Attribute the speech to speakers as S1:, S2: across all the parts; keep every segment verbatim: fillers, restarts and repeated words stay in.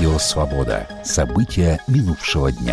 S1: Радио «Свобода». События минувшего дня.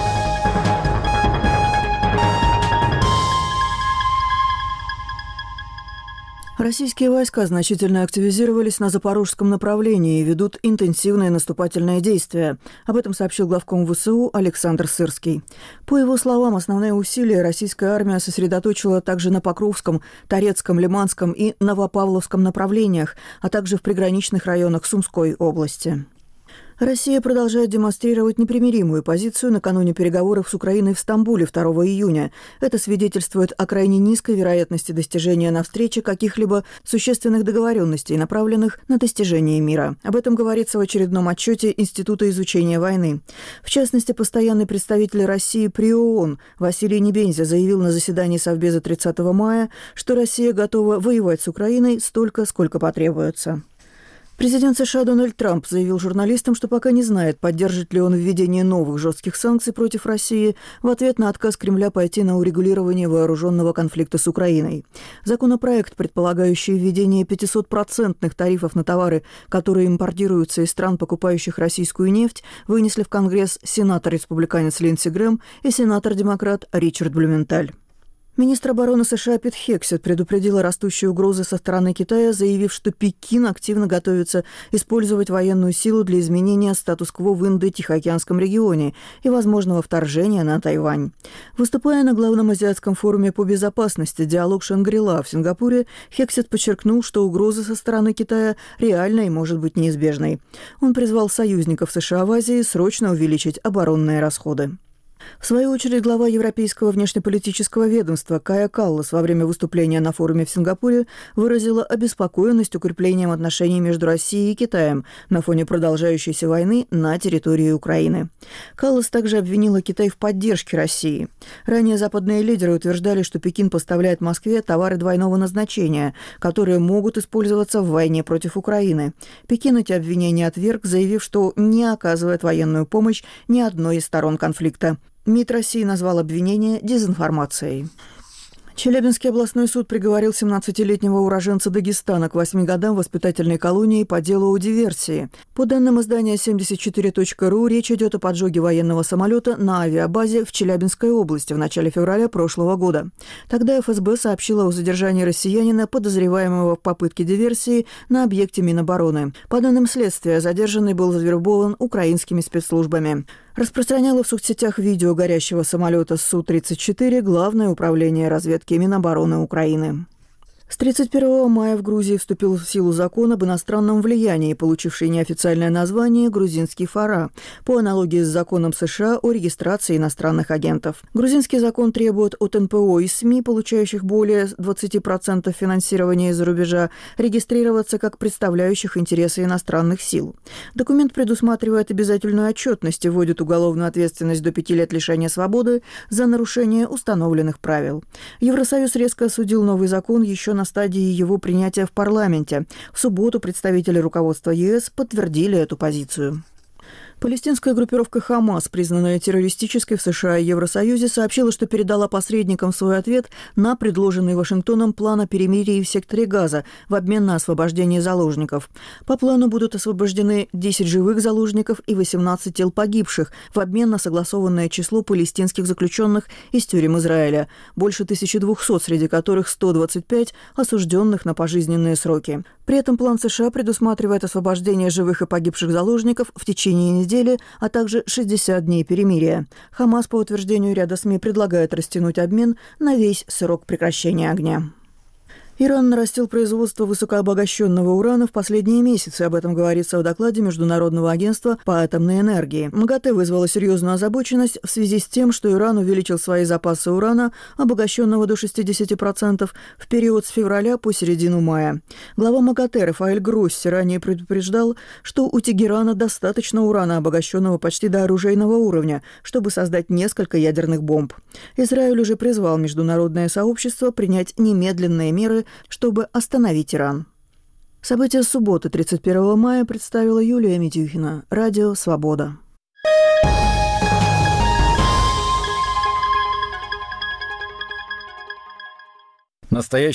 S2: Российские войска значительно активизировались на запорожском направлении и ведут интенсивные наступательные действия. Об этом сообщил главком ВСУ Александр Сырский. По его словам, основные усилия российская армия сосредоточила также на Покровском, Торецком, Лиманском и Новопавловском направлениях, а также в приграничных районах Сумской области. Россия продолжает демонстрировать непримиримую позицию накануне переговоров с Украиной в Стамбуле второго июня. Это свидетельствует о крайне низкой вероятности достижения на встрече каких-либо существенных договоренностей, направленных на достижение мира. Об этом говорится в очередном отчете Института изучения войны. В частности, постоянный представитель России при ООН Василий Небензя заявил на заседании Совбеза тридцатого мая, что Россия готова воевать с Украиной столько, сколько потребуется. Президент США Дональд Трамп заявил журналистам, что пока не знает, поддержит ли он введение новых жестких санкций против России в ответ на отказ Кремля пойти на урегулирование вооруженного конфликта с Украиной. Законопроект, предполагающий введение пятисотпроцентных тарифов на товары, которые импортируются из стран, покупающих российскую нефть, вынесли в Конгресс сенатор-республиканец Линдси Грэм и сенатор-демократ Ричард Блюменталь. Министр обороны США Пит Хексет предупредил о растущей угрозе со стороны Китая, заявив, что Пекин активно готовится использовать военную силу для изменения статус-кво в Индо-Тихоокеанском регионе и возможного вторжения на Тайвань. Выступая на главном азиатском форуме по безопасности «Диалог Шангри-Ла» в Сингапуре, Хексет подчеркнул, что угроза со стороны Китая реальна и может быть неизбежной. Он призвал союзников США в Азии срочно увеличить оборонные расходы. В свою очередь, глава Европейского внешнеполитического ведомства Кая Каллас во время выступления на форуме в Сингапуре выразила обеспокоенность укреплением отношений между Россией и Китаем на фоне продолжающейся войны на территории Украины. Каллас также обвинила Китай в поддержке России. Ранее западные лидеры утверждали, что Пекин поставляет Москве товары двойного назначения, которые могут использоваться в войне против Украины. Пекин эти обвинения отверг, заявив, что не оказывает военную помощь ни одной из сторон конфликта. МИД России назвал обвинение дезинформацией. Челябинский областной суд приговорил семнадцатилетнего уроженца Дагестана к восьми годам воспитательной колонии по делу о диверсии. По данным издания семьдесят четыре точка ру, речь идет о поджоге военного самолета на авиабазе в Челябинской области в начале февраля прошлого года. Тогда эф эс бэ сообщила о задержании россиянина, подозреваемого в попытке диверсии на объекте Минобороны. По данным следствия, задержанный был завербован украинскими спецслужбами. Распространяло в соцсетях видео горящего самолета Су тридцать четыре Главное управление разведки Минобороны Украины. С тридцать первого мая в Грузии вступил в силу закон об иностранном влиянии, получивший неофициальное название «Грузинский ФАРА», по аналогии с законом США о регистрации иностранных агентов. Грузинский закон требует от эн пэ о и СМИ, получающих более двадцати процентов финансирования из-за рубежа, регистрироваться как представляющих интересы иностранных сил. Документ предусматривает обязательную отчетность и вводит уголовную ответственность до пяти лет лишения свободы за нарушение установленных правил. Евросоюз резко осудил новый закон еще на стадии его принятия в парламенте. В субботу представители руководства е эс подтвердили эту позицию. Палестинская группировка «Хамас», признанная террористической в США и Евросоюзе, сообщила, что передала посредникам свой ответ на предложенный Вашингтоном план о перемирии в секторе Газа в обмен на освобождение заложников. По плану будут освобождены десять живых заложников и восемнадцать тел погибших в обмен на согласованное число палестинских заключенных из тюрем Израиля, больше тысячи двухсот, среди которых сто двадцать пять осужденных на пожизненные сроки. При этом план США предусматривает освобождение живых и погибших заложников в течение недели, а также шестьдесят дней перемирия. Хамас, по утверждению ряда СМИ, предлагает растянуть обмен на весь срок прекращения огня. Иран нарастил производство высокообогащенного урана в последние месяцы. Об этом говорится в докладе Международного агентства по атомной энергии. МАГАТЭ вызвала серьезную озабоченность в связи с тем, что Иран увеличил свои запасы урана, обогащенного до шестидесяти процентов, в период с февраля по середину мая. Глава МАГАТЭ Рафаэль Гросси ранее предупреждал, что у Тегерана достаточно урана, обогащенного почти до оружейного уровня, чтобы создать несколько ядерных бомб. Израиль уже призвал международное сообщество принять немедленные меры, чтобы остановить Иран. События субботы, тридцать первого мая, представила Юлия Митюхина. Радио «Свобода».
S3: Настоящий